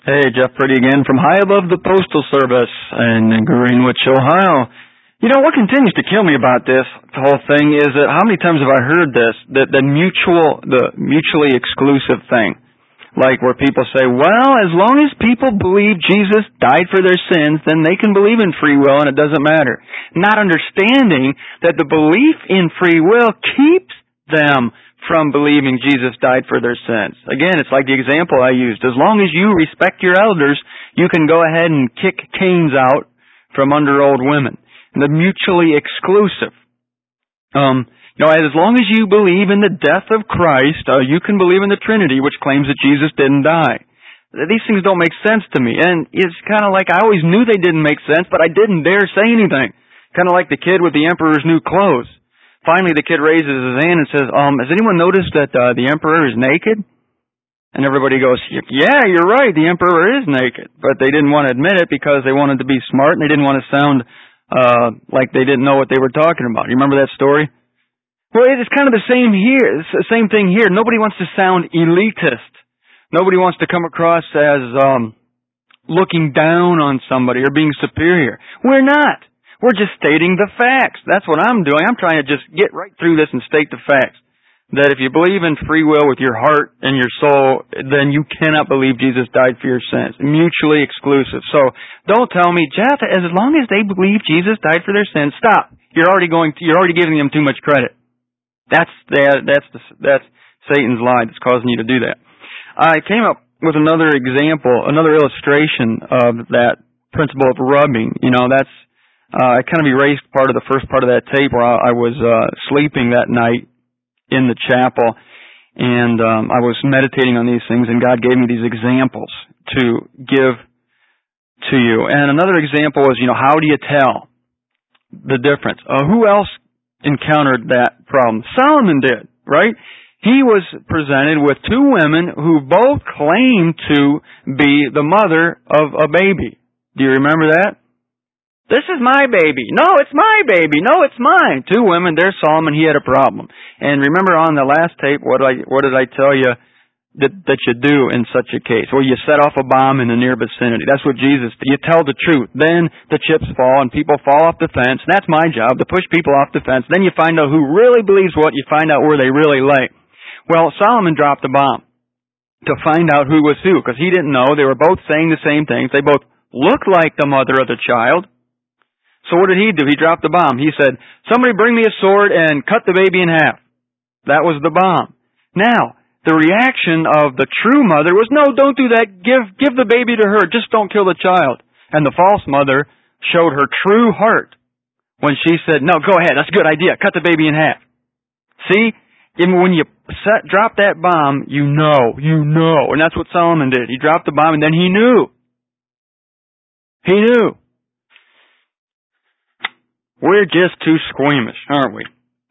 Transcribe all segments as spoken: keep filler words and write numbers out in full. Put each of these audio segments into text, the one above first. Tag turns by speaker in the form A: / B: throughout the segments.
A: Hey, Jeff Pretty again from high above the Postal Service in Greenwich, Ohio. You know, what continues to kill me about this whole thing is that how many times have I heard this, that the mutual, the mutually exclusive thing. Like where people say, well, as long as people believe Jesus died for their sins, then they can believe in free will and it doesn't matter. Not understanding that the belief in free will keeps them from believing Jesus died for their sins. Again, it's like the example I used. As long as you respect your elders, you can go ahead and kick canes out from under old women. And the mutually exclusive. Um, you know, as long as you believe in the death of Christ, uh, you can believe in the Trinity, which claims that Jesus didn't die. These things don't make sense to me. And it's kind of like I always knew they didn't make sense, but I didn't dare say anything. Kind of like the kid with the emperor's new clothes. Finally, the kid raises his hand and says, um, has anyone noticed that uh, the emperor is naked? And everybody goes, yeah, you're right, the emperor is naked. But they didn't want to admit it because they wanted to be smart and they didn't want to sound uh, like they didn't know what they were talking about. You remember that story? Well, it's kind of the same here. It's the same thing here. Nobody wants to sound elitist. Nobody wants to come across as um, looking down on somebody or being superior. We're not. We're just stating the facts. That's what I'm doing. I'm trying to just get right through this and state the facts. That if you believe in free will with your heart and your soul, then you cannot believe Jesus died for your sins. Mutually exclusive. So don't tell me, Jeff, as long as they believe Jesus died for their sins, stop. You're already going to, you're already giving them too much credit. That's the, that's the, that's Satan's lie that's causing you to do that. I came up with another example, another illustration of that principle of rubbing. You know, that's Uh, I kind of erased part of the first part of that tape where I, I was uh, sleeping that night in the chapel, and um, I was meditating on these things, and God gave me these examples to give to you. And another example is, you know, how do you tell the difference? Uh, who else encountered that problem? Solomon did, right? He was presented with two women who both claimed to be the mother of a baby. Do you remember that? This is my baby. No, it's my baby. No, it's mine. Two women. There's Solomon. He had a problem. And remember on the last tape, what did I, what did I tell you that, that you do in such a case? Well, you set off a bomb in the near vicinity. That's what Jesus did. You tell the truth. Then the chips fall and people fall off the fence. That's my job, to push people off the fence. Then you find out who really believes what. You find out where they really lay. Well, Solomon dropped the bomb to find out who was who, because he didn't know. They were both saying the same things. They both looked like the mother of the child. So what did he do? He dropped the bomb. He said, somebody bring me a sword and cut the baby in half. That was the bomb. Now, the reaction of the true mother was, no, don't do that. Give, give the baby to her. Just don't kill the child. And the false mother showed her true heart when she said, no, go ahead. That's a good idea. Cut the baby in half. See? Even when you set, drop that bomb, you know, you know. And that's what Solomon did. He dropped the bomb and then he knew. He knew. We're just too squeamish, aren't we?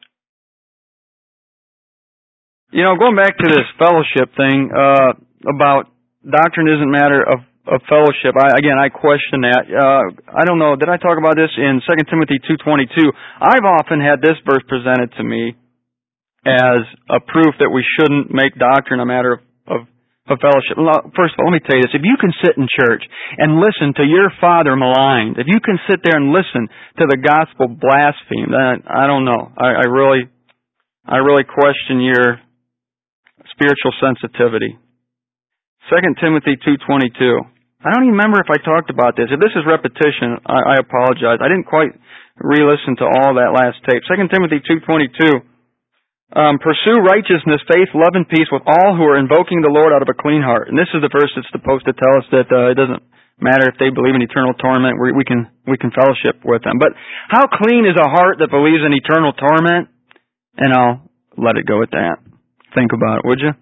A: You know, going back to this fellowship thing, uh, about doctrine isn't matter of, of fellowship, I, again, I question that. Uh, I don't know, did I talk about this in Second Timothy two twenty-two? I've often had this verse presented to me as a proof that we shouldn't make doctrine a matter of, of of fellowship. First of all, let me tell you this. If you can sit in church and listen to your father maligned, if you can sit there and listen to the gospel blasphemed, then I don't know. I, I really, I really question your spiritual sensitivity. Second Timothy two twenty-two. I don't even remember if I talked about this. If this is repetition, I, I apologize. I didn't quite re-listen to all that last tape. Second Timothy two twenty-two. Um, pursue righteousness, faith, love, and peace with all who are invoking the Lord out of a clean heart. And this is the verse that's supposed to tell us that uh, it doesn't matter if they believe in eternal torment. We, we can we can fellowship with them. But how clean is a heart that believes in eternal torment? And I'll let it go at that. Think about it, would you?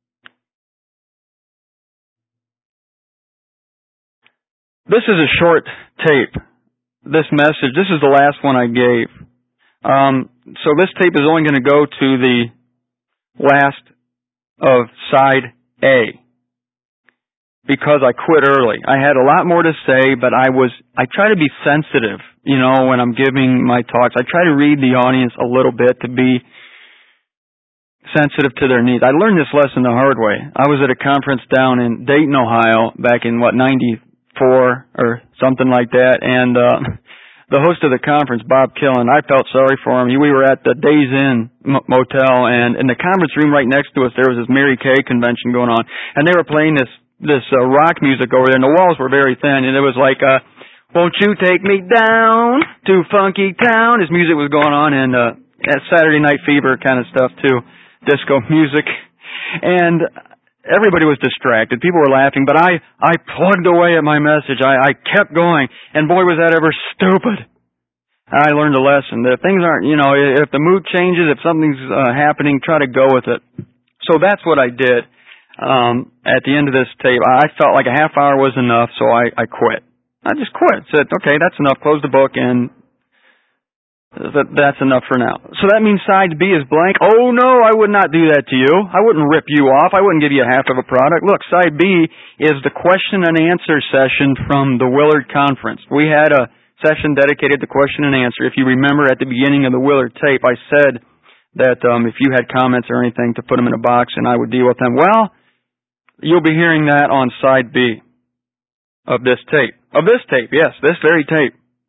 A: This is a short tape. This message, this is the last one I gave. Um, so this tape is only going to go to the last of side A because I quit early. I had a lot more to say, but I was, I try to be sensitive, you know, when I'm giving my talks. I try to read the audience a little bit to be sensitive to their needs. I learned this lesson the hard way. I was at a conference down in Dayton, Ohio, back in, what, ninety-four or something like that, and uh, the host of the conference, Bob Killen, I felt sorry for him. We were at the Days Inn Motel, and in the conference room right next to us, there was this Mary Kay convention going on, and they were playing this this uh, rock music over there, and the walls were very thin, and it was like, uh, won't you take me down to Funky Town? His music was going on, and uh, Saturday Night Fever kind of stuff, too, disco music, and everybody was distracted. People were laughing, but I, I plugged away at my message. I, I kept going, and boy, was that ever stupid. I learned a lesson that if things aren't, you know, if the mood changes, if something's uh, happening, try to go with it. So that's what I did. Um, at the end of this tape, I felt like a half hour was enough, so I, I quit. I just quit. Said, okay, that's enough. Close the book, and that, that's enough for now. So that means side B is blank. Oh, no, I would not do that to you. I wouldn't rip you off. I wouldn't give you half of a product. Look, side B is the question and answer session from the Willard Conference. We had a session dedicated to question and answer. If you remember at the beginning of the Willard tape, I said that um, if you had comments or anything, to put them in a box and I would deal with them. Well, you'll be hearing that on side B of this tape. Of this tape, yes, this very tape.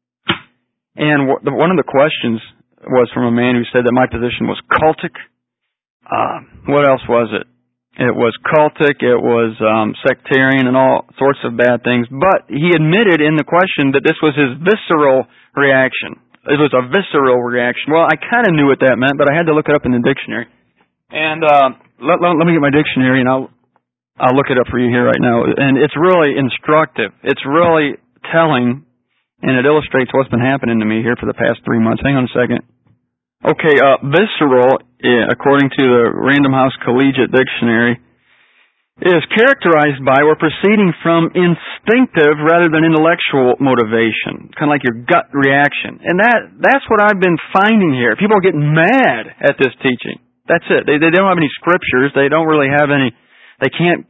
A: And one of the questions was from a man who said that my position was cultic. Uh, what else was it? It was cultic, it was um, sectarian, and all sorts of bad things. But he admitted in the question that this was his visceral reaction. It was a visceral reaction. Well, I kind of knew what that meant, but I had to look it up in the dictionary. And uh, let, let, let me get my dictionary, and I'll I'll look it up for you here right now. And it's really instructive. It's really telling, and it illustrates what's been happening to me here for the past three months. Hang on a second. Okay, uh, visceral, according to the Random House Collegiate Dictionary, is characterized by or proceeding from instinctive rather than intellectual motivation, kind of like your gut reaction. And that that's what I've been finding here. People are getting mad at this teaching. That's it. They, they don't have any scriptures. They don't really have any, they can't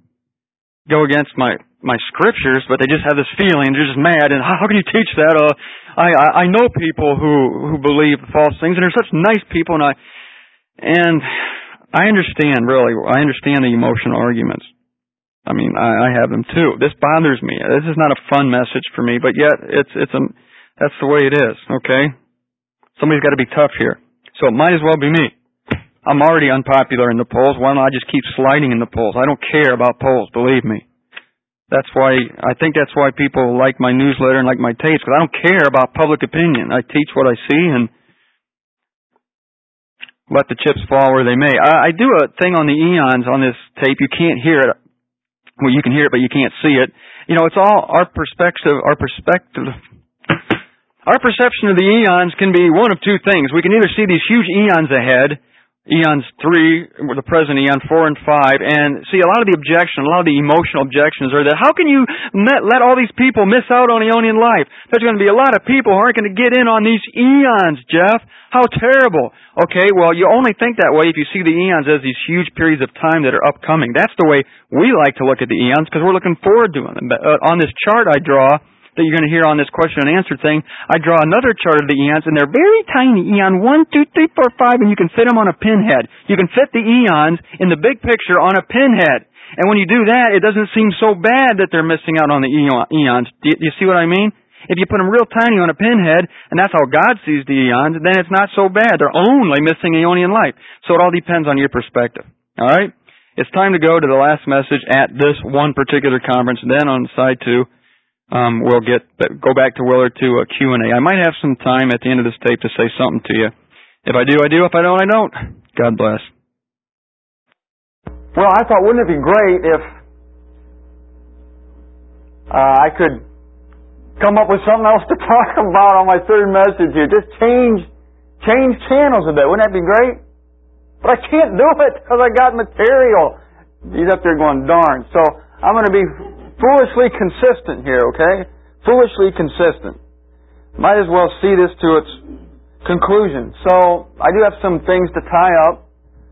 A: go against my, my scriptures, but they just have this feeling. They're just mad. And how, how can you teach that? Uh, I, I, I know people who, who believe false things, and they're such nice people, and I, and I understand, really, I understand the emotional arguments. I mean, I, I have them too. This bothers me. This is not a fun message for me, but yet it's, it's a, that's the way it is, okay? Somebody's got to be tough here. So it might as well be me. I'm already unpopular in the polls. Why don't I just keep sliding in the polls? I don't care about polls, believe me. That's why, I think that's why people like my newsletter and like my tapes, because I don't care about public opinion. I teach what I see and let the chips fall where they may. I, I do a thing on the eons on this tape. You can't hear it. Well, you can hear it, but you can't see it. You know, it's all our perspective, our perspective. Our perception of the eons can be one of two things. We can either see these huge eons ahead, eons three, the present eon, four and five, and see a lot of the objection, a lot of the emotional objections are that how can you met, let all these people miss out on Aeonian life? There's going to be a lot of people who aren't going to get in on these eons, Jeff. How terrible. Okay, well, you only think that way if you see the eons as these huge periods of time that are upcoming. That's the way we like to look at the eons because we're looking forward to them. Uh, on this chart I draw, that you're going to hear on this question and answer thing, I draw another chart of the eons, and they're very tiny. Eon one, two, three, four, five, and you can fit them on a pinhead. You can fit the eons in the big picture on a pinhead. And when you do that, it doesn't seem so bad that they're missing out on the eons. Do you, do you see what I mean? If you put them real tiny on a pinhead, and that's how God sees the eons, then it's not so bad. They're only missing Aeonian life. So it all depends on your perspective. All right? It's time to go to the last message at this one particular conference. Then on side two, Um, we'll get go back to Willard to a Q and A. I might have some time at the end of this tape to say something to you. If I do, I do. If I don't, I don't. God bless.
B: Well, I thought, wouldn't it be great if uh, I could come up with something else to talk about on my third message here? Just change change channels a bit. Wouldn't that be great? But I can't do it because I got material. He's up there going, darn. So I'm going to be foolishly consistent here, okay? Foolishly consistent. Might as well see this to its conclusion. So I do have some things to tie up,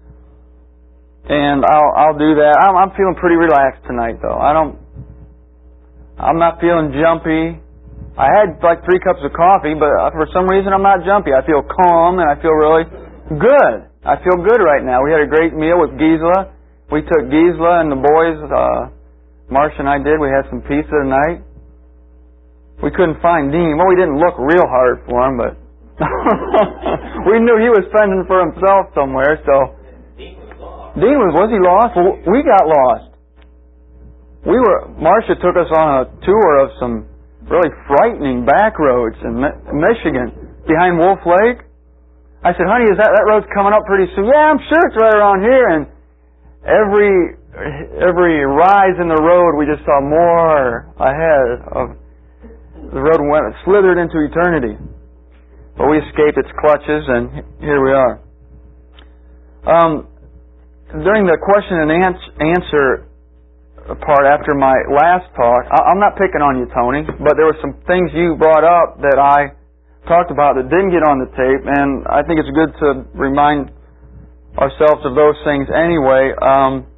B: and I'll I'll do that. I'm, I'm feeling pretty relaxed tonight, though. I don't. I'm not feeling jumpy. I had like three cups of coffee, but for some reason I'm not jumpy. I feel calm and I feel really good. I feel good right now. We had a great meal with Gisela. We took Gisela and the boys, uh, Marcia and I did. We had some pizza tonight. We couldn't find Dean. Well, we didn't look real hard for him, but we knew he was fending for himself somewhere, so.
C: Dean was lost.
B: Dean was, was he lost? Well, we got lost. We were, Marcia took us on a tour of some really frightening back roads in Michigan, behind Wolf Lake. I said, honey, is that, that road's coming up pretty soon? Yeah, I'm sure it's right around here. And every, every rise in the road, we just saw more ahead of, the road went, slithered into eternity. But we escaped its clutches, and here we are. Um, during the question and answer part after my last talk, I'm not picking on you, Tony, but there were some things you brought up that I talked about that didn't get on the tape, and I think it's good to remind ourselves of those things anyway. Um,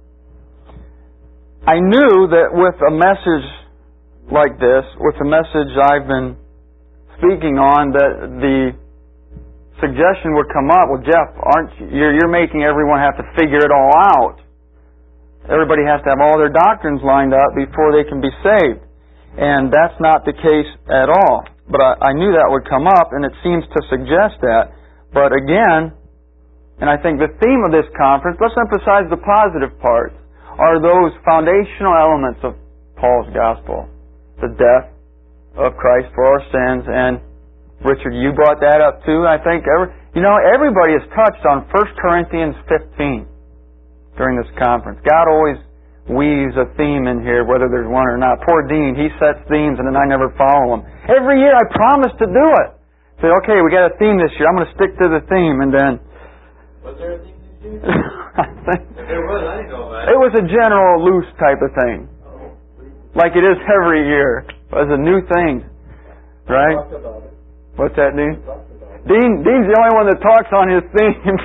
B: I knew that with a message like this, with the message I've been speaking on, that the suggestion would come up, well, Jeff, aren't you, you're, you're making everyone have to figure it all out. Everybody has to have all their doctrines lined up before they can be saved. And that's not the case at all. But I, I knew that would come up, and it seems to suggest that. But again, and I think the theme of this conference, let's emphasize the positive parts, are those foundational elements of Paul's gospel. The death of Christ for our sins. And Richard, you brought that up too. I think every, you know, everybody has touched on First Corinthians fifteen during this conference. God always weaves a theme in here, whether there's one or not. Poor Dean, he sets themes and then I never follow them. Every year I promise to do it. Say, okay, we got a theme this year. I'm going to stick to the theme, and then.
C: Was there a theme this year?
B: I think
C: if there was, I didn't know about it.
B: It was a general loose type of thing. Like it is every year. It was a new thing. Right? What's that, Dean? Dean Dean's the only one that talks on his themes.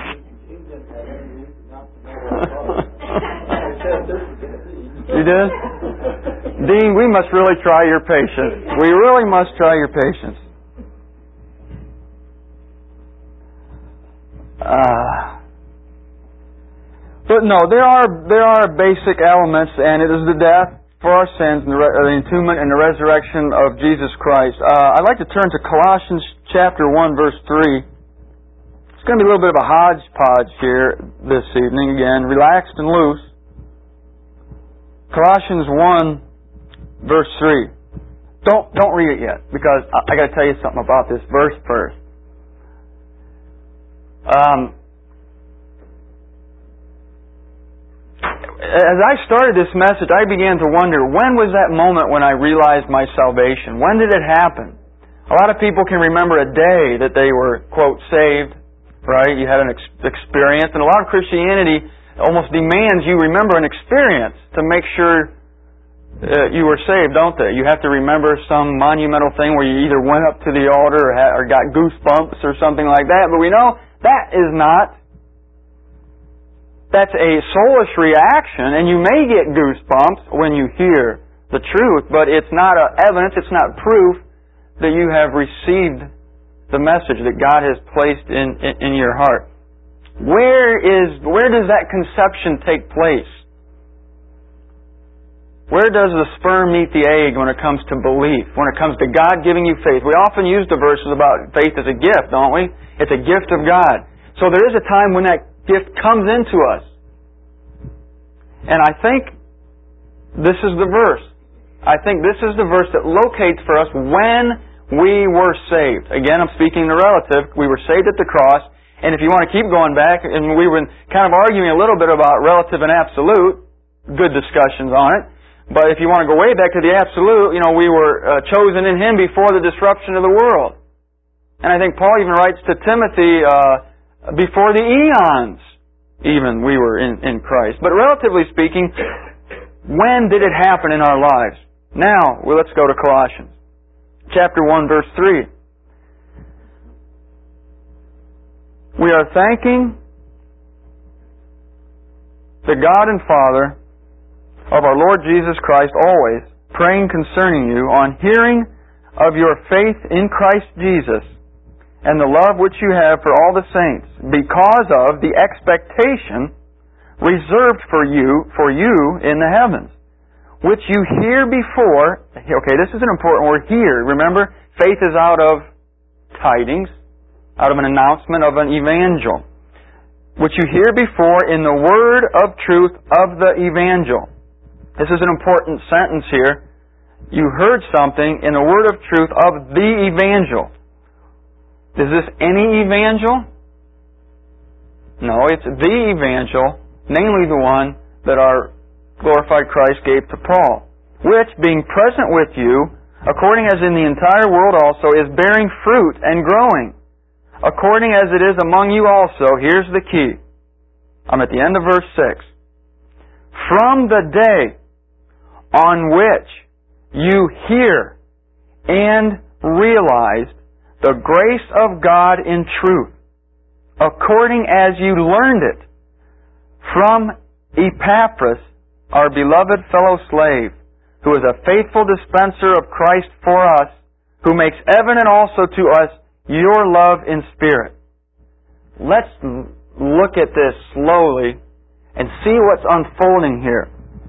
B: You did? Dean, we must really try your patience. We really must try your patience. Uh, but no, there are there are basic elements, and it is the death for our sins, and the, re- the entombment and the resurrection of Jesus Christ. Uh, I'd like to turn to Colossians chapter one, verse three. It's going to be a little bit of a hodgepodge here this evening. Again, relaxed and loose. Colossians one, verse three. Don't don't read it yet, because I, I got to tell you something about this verse first. Um, as I started this message, I began to wonder, when was that moment when I realized my salvation? When did it happen? A lot of people can remember a day that they were, quote, saved, right? You had an ex- experience, and a lot of Christianity almost demands you remember an experience to make sure uh, you were saved, don't they? You have to remember some monumental thing where you either went up to the altar or, had, or got goosebumps or something like that, but we know that is not, that's a soulish reaction, and you may get goosebumps when you hear the truth, but it's not a evidence, it's not proof that you have received the message that God has placed in, in, in your heart. Where is, where does that conception take place? Where does the sperm meet the egg when it comes to belief, when it comes to God giving you faith? We often use the verses about faith as a gift, don't we? It's a gift of God. So there is a time when that gift comes into us. And I think this is the verse. I think this is the verse that locates for us when we were saved. Again, I'm speaking in the relative. We were saved at the cross. And if you want to keep going back, and we were kind of arguing a little bit about relative and absolute, good discussions on it. But if you want to go way back to the absolute, you know, we were uh, chosen in Him before the disruption of the world. And I think Paul even writes to Timothy, uh, before the eons, even we were in, in Christ. But relatively speaking, when did it happen in our lives? Now, well, let's go to Colossians. Chapter one, verse three. We are thanking the God and Father of our Lord Jesus Christ always, praying concerning you on hearing of your faith in Christ Jesus and the love which you have for all the saints, because of the expectation reserved for you, for you in the heavens, which you hear before. Okay, this is an important word, hear. Remember, faith is out of tidings, out of an announcement of an evangel, which you hear before in the word of truth of the evangel. This is an important sentence here. You heard something in the word of truth of the evangel. Is this any evangel? No, it's the evangel, namely the one that our glorified Christ gave to Paul, which, being present with you, according as in the entire world also, is bearing fruit and growing, according as it is among you also. Here's the key. I'm at the end of verse six. From the day on which you hear and realized the grace of God in truth, according as you learned it from Epaphras, our beloved fellow slave, who is a faithful dispenser of Christ for us, who makes evident also to us your love in spirit. Let's look at this slowly and see what's unfolding here.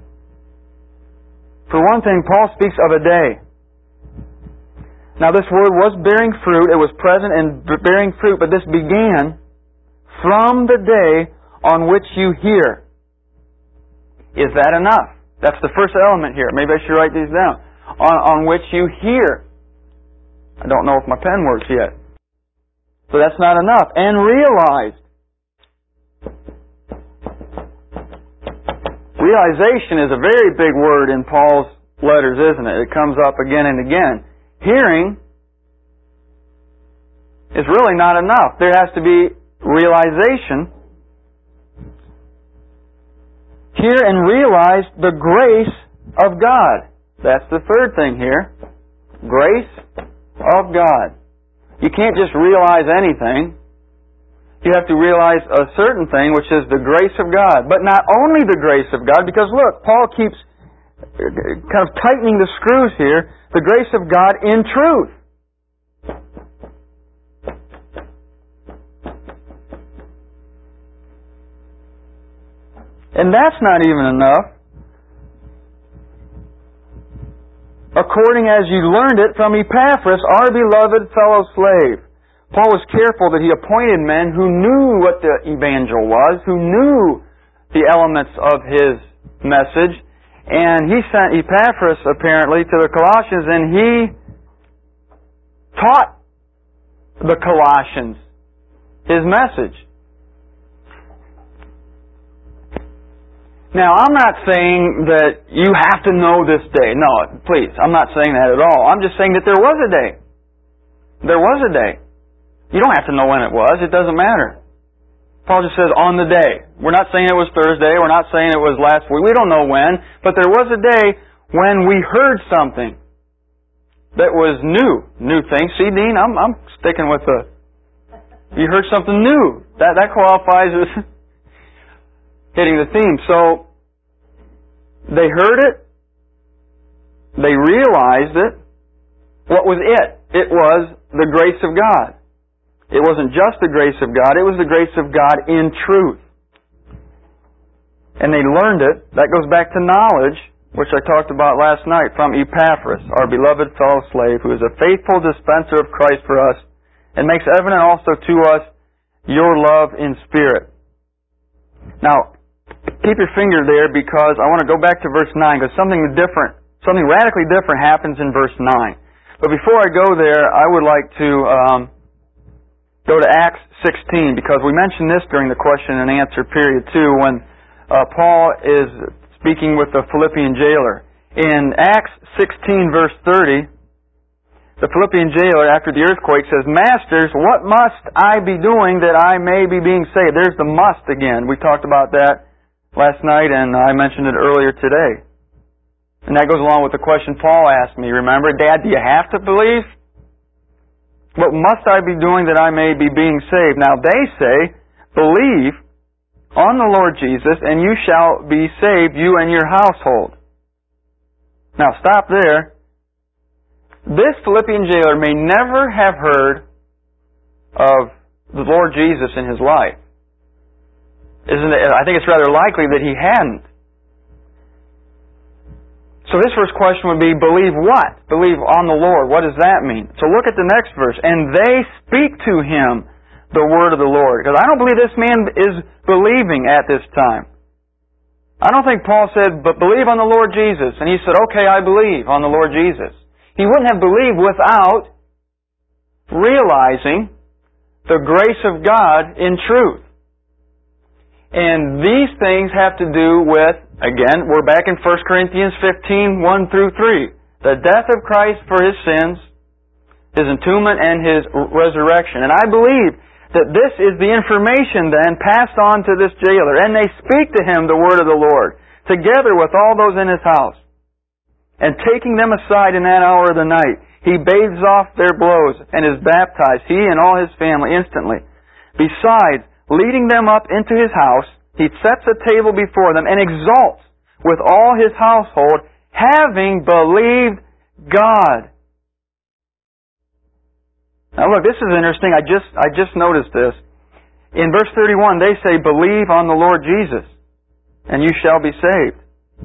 B: For one thing, Paul speaks of a day. Now this word was bearing fruit, it was present and bearing fruit, but this began from the day on which you hear. Is that enough? That's the first element here. Maybe I should write these down. On, on which you hear. I don't know if my pen works yet. So that's not enough. And realized. Realization is a very big word in Paul's letters, isn't it? It comes up again and again. Hearing is really not enough. There has to be realization. Hear and realize the grace of God. That's the third thing here. Grace of God. You can't just realize anything. You have to realize a certain thing, which is the grace of God. But not only the grace of God, because look, Paul keeps kind of tightening the screws here. The grace of God in truth. And that's not even enough. According as you learned it from Epaphras, our beloved fellow slave. Paul was careful that he appointed men who knew what the evangel was, who knew the elements of his message. And he sent Epaphras, apparently, to the Colossians, and he taught the Colossians his message. Now, I'm not saying that you have to know this day. No, please, I'm not saying that at all. I'm just saying that there was a day. There was a day. You don't have to know when it was. It doesn't matter. Paul just says, on the day. We're not saying it was Thursday. We're not saying it was last week. We don't know when. But there was a day when we heard something that was new. New thing. See, Dean, I'm, I'm sticking with the... You heard something new. That, that qualifies as hitting the theme. So, they heard it. They realized it. What was it? It was the grace of God. It wasn't just the grace of God, it was the grace of God in truth. And they learned it. That goes back to knowledge, which I talked about last night, from Epaphras, our beloved fellow slave, who is a faithful dispenser of Christ for us, and makes evident also to us your love in spirit. Now, keep your finger there, because I want to go back to verse nine, because something different, something radically different happens in verse nine. But before I go there, I would like to... Um, Go to Acts sixteen, because we mentioned this during the question and answer period too, when uh, Paul is speaking with the Philippian jailer. In Acts sixteen verse thirty, the Philippian jailer, after the earthquake, says, Masters, what must I be doing that I may be being saved? There's the must again. We talked about that last night, and I mentioned it earlier today. And that goes along with the question Paul asked me. Remember, Dad, do you have to believe? What must I be doing that I may be being saved? Now they say, believe on the Lord Jesus, and you shall be saved, you and your household. Now stop there. This Philippian jailer may never have heard of the Lord Jesus in his life? Isn't it? I think it's rather likely that he hadn't. So his first question would be, believe what? Believe on the Lord. What does that mean? So look at the next verse. And they speak to him the word of the Lord. Because I don't believe this man is believing at this time. I don't think Paul said, but believe on the Lord Jesus. And he said, okay, I believe on the Lord Jesus. He wouldn't have believed without realizing the grace of God in truth. And these things have to do with, again, we're back in First Corinthians fifteen, one through three. The death of Christ for his sins, his entombment, and his resurrection. And I believe that this is the information then passed on to this jailer. And they speak to him the word of the Lord, together with all those in his house. And taking them aside in that hour of the night, he bathes off their blows and is baptized, he and all his family, instantly. Besides, leading them up into his house, he sets a table before them and exalts with all his household, having believed God. Now look, this is interesting. I just I just noticed this. In verse thirty-one, they say, believe on the Lord Jesus, and you shall be saved.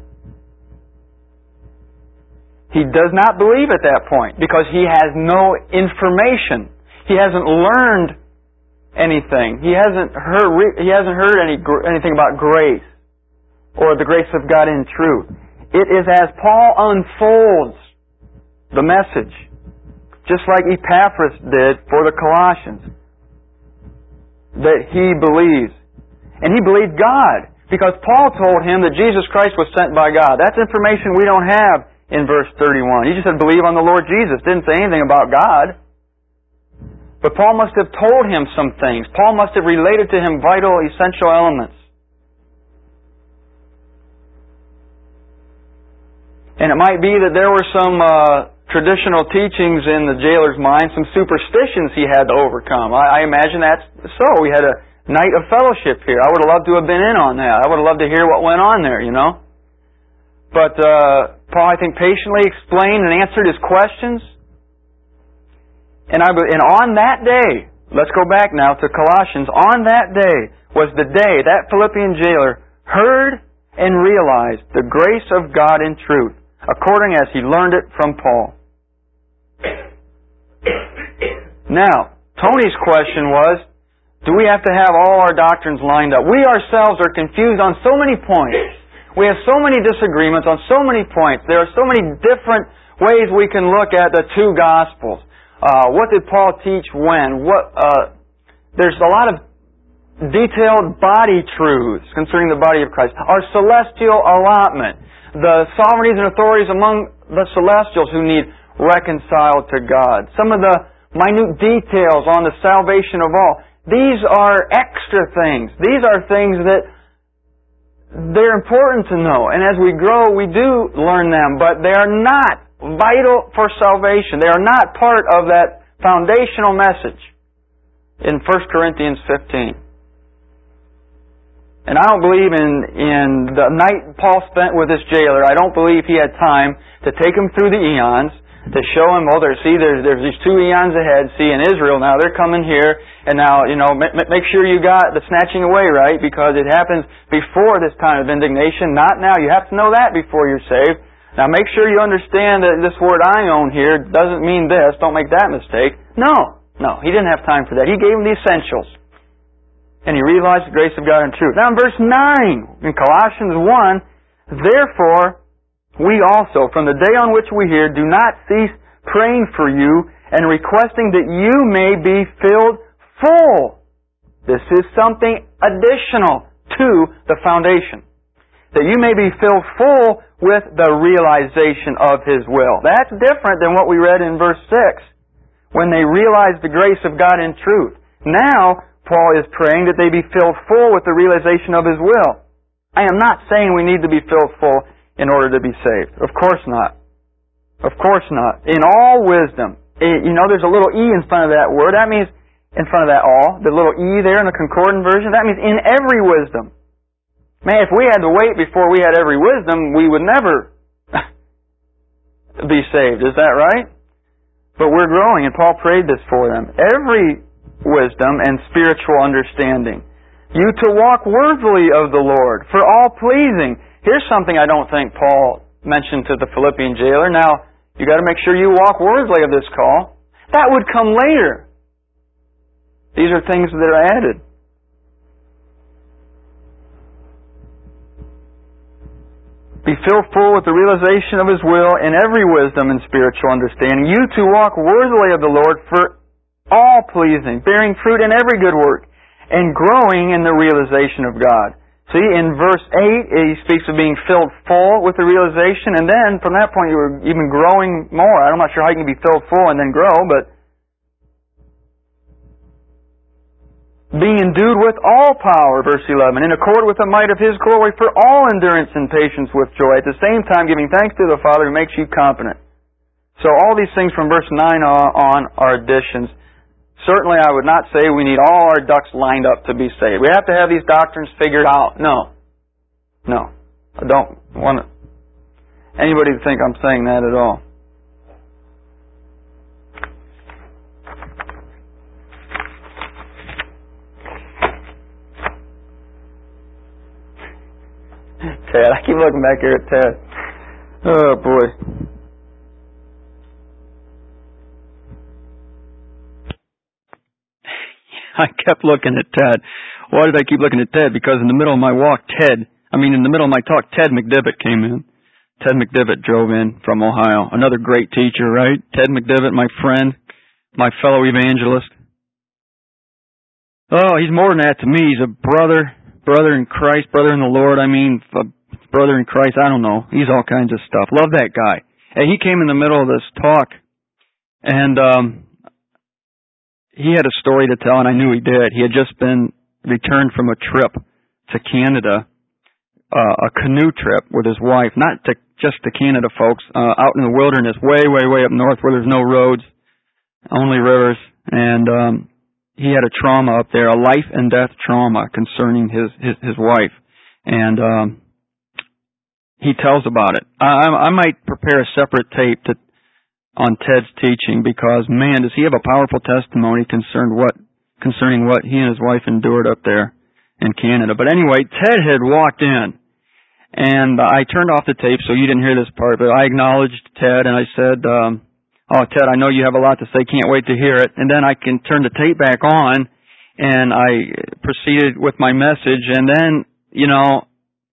B: He does not believe at that point because he has no information. He hasn't learned anything. He hasn't heard. He hasn't heard any anything about grace or the grace of God in truth. It is as Paul unfolds the message, just like Epaphras did for the Colossians, that he believes. And he believed God because Paul told him that Jesus Christ was sent by God. That's information we don't have in verse thirty-one. He just said, believe on the Lord Jesus. Didn't say anything about God. But Paul must have told him some things. Paul must have related to him vital, essential elements. And it might be that there were some uh, traditional teachings in the jailer's mind, some superstitions he had to overcome. I, I imagine that's so. We had a night of fellowship here. I would have loved to have been in on that. I would have loved to hear what went on there, you know. But uh, Paul, I think, patiently explained and answered his questions. And, I, and on that day, let's go back now to Colossians, on that day was the day that Philippian jailer heard and realized the grace of God in truth, according as he learned it from Paul. Now, Tony's question was, do we have to have all our doctrines lined up? We ourselves are confused on so many points. We have so many disagreements on so many points. There are so many different ways we can look at the two Gospels. Uh, what did Paul teach when? What? Uh, there's a lot of detailed body truths concerning the body of Christ. Our celestial allotment. The sovereignties and authorities among the celestials who need reconciled to God. Some of the minute details on the salvation of all. These are extra things. These are things that they're important to know. And as we grow, we do learn them, but they are not vital for salvation. They are not part of that foundational message in First Corinthians fifteen. And I don't believe in, in the night Paul spent with this jailer, I don't believe he had time to take him through the eons, to show him, oh, there, see, there's, there's these two eons ahead. See, in Israel now, they're coming here, and now, you know, m- make sure you got the snatching away right, because it happens before this time of indignation, not now. You have to know that before you're saved. Now, make sure you understand that this word I own here doesn't mean this. Don't make that mistake. No, no, he didn't have time for that. He gave him the essentials. And he realized the grace of God and truth. Now in verse nine, in Colossians one, therefore, we also, from the day on which we hear, do not cease praying for you and requesting that you may be filled full. This is something additional to the foundation. That you may be filled full with the realization of His will. That's different than what we read in verse six, when they realized the grace of God in truth. Now, Paul is praying that they be filled full with the realization of His will. I am not saying we need to be filled full in order to be saved. Of course not. Of course not. In all wisdom. You know, there's a little E in front of that word. That means, in front of that all, the little E there in the concordant version, that means in every wisdom. Man, if we had to wait before we had every wisdom, we would never be saved. Is that right? But we're growing, and Paul prayed this for them. Every wisdom and spiritual understanding. You to walk worthily of the Lord, for all pleasing. Here's something I don't think Paul mentioned to the Philippian jailer. Now, you got to make sure you walk worthily of this call. That would come later. These are things that are added. Be filled full with the realization of His will in every wisdom and spiritual understanding. You to walk worthily of the Lord, for all pleasing, bearing fruit in every good work, and growing in the realization of God. See, in verse eight, he speaks of being filled full with the realization, and then from that point you were even growing more. I'm not sure how you can be filled full and then grow, but being endued with all power, verse eleven, in accord with the might of His glory, for all endurance and patience with joy, at the same time giving thanks to the Father who makes you competent. So all these things from verse nine on are additions. Certainly I would not say we need all our ducks lined up to be saved. We have to have these doctrines figured out. No. No. I don't want anybody to think I'm saying that at all. Ted. I keep looking back here at Ted. Oh, boy.
A: I kept looking at Ted. Why did I keep looking at Ted? Because in the middle of my walk, Ted, I mean in the middle of my talk, Ted McDivitt came in. Ted McDivitt drove in from Ohio. Another great teacher, right? Ted McDivitt, my friend, my fellow evangelist. Oh, he's more than that to me. He's a brother, brother in Christ, brother in the Lord. I mean, a brother in Christ, I don't know. He's all kinds of stuff. Love that guy. And he came in the middle of this talk, and um, he had a story to tell, and I knew he did. He had just been returned from a trip to Canada, uh, a canoe trip with his wife, not to just to Canada, folks, uh, out in the wilderness, way, way, way up north where there's no roads, only rivers, and um, he had a trauma up there, a life and death trauma concerning his his, his wife, and um, he tells about it. I, I might prepare a separate tape to on Ted's teaching because, man, does he have a powerful testimony concerned what concerning what he and his wife endured up there in Canada. But anyway, Ted had walked in, and I turned off the tape so you didn't hear this part, but I acknowledged Ted, and I said, um, oh, Ted, I know you have a lot to say. Can't wait to hear it. And then I can turn the tape back on, and I proceeded with my message, and then, you know,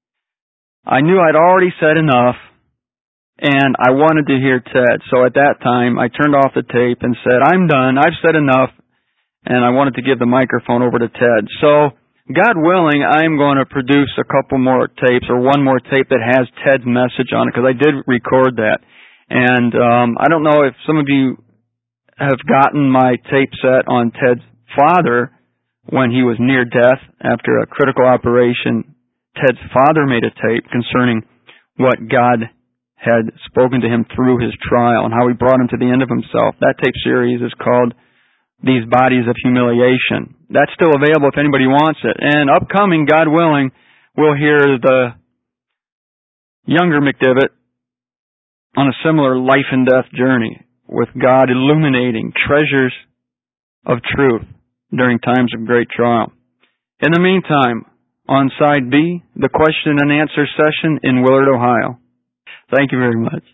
A: I knew I'd already said enough, and I wanted to hear Ted. So at that time, I turned off the tape and said, I'm done. I've said enough, and I wanted to give the microphone over to Ted. So, God willing, I'm going to produce a couple more tapes, or one more tape that has Ted's message on it, because I did record that. And um, I don't know if some of you have gotten my tape set on Ted's father when he was near death after a critical operation. Ted's father made a tape concerning what God had spoken to him through his trial and how he brought him to the end of himself. That tape series is called These Bodies of Humiliation. That's still available if anybody wants it. And upcoming, God willing, we'll hear the younger McDivitt on a similar life and death journey with God illuminating treasures of truth during times of great trial. In the meantime, on side B, the question and answer session in Willard, Ohio. Thank you very much.